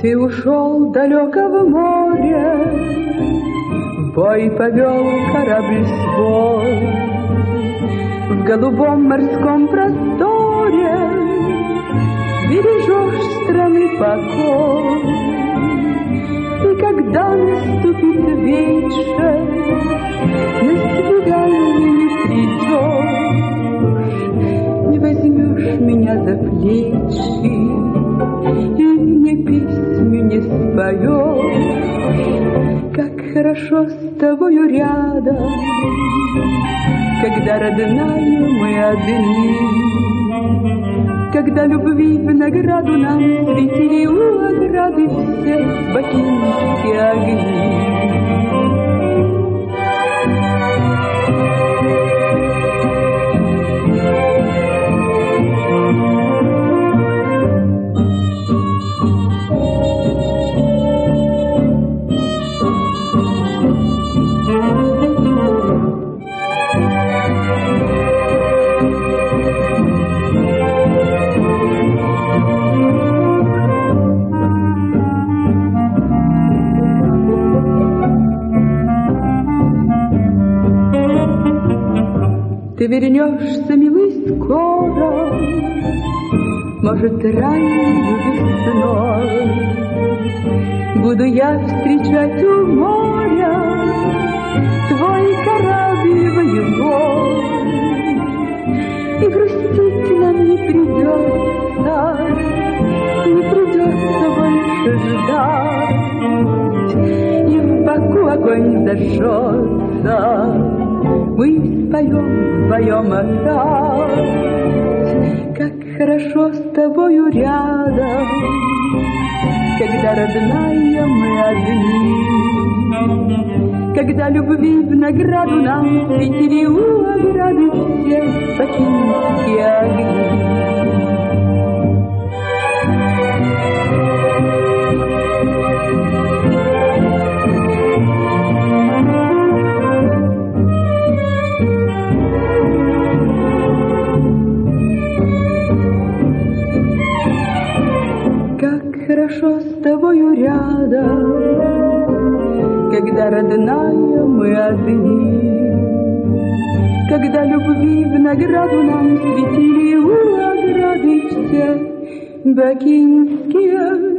Ты ушел далеко в море, в бой повел корабль свой. В голубом морском просторе бережешь страны покой. И когда наступит вечер, на свидание не придешь, не возьмешь меня за плечи и мне песню не споешь. Как хорошо с тобою рядом, когда родная мы одни, когда любви в награду нам светили у ограды все бакинские огни. Ты вернешься, милый, скоро, может, раннюю весной. Буду я встречать у моря твой корабль воевой. И грустить нам не придется больше ждать. И в боку огонь зажжется, мы споем вдвоем опять. Как хорошо с тобою рядом, когда родная мы одни, когда любви в награду нам светили у ограды все бакинские огни. Хорошо с тобою рядом, когда родная мы одни, когда любви в награду нам светили у ограды все бакинские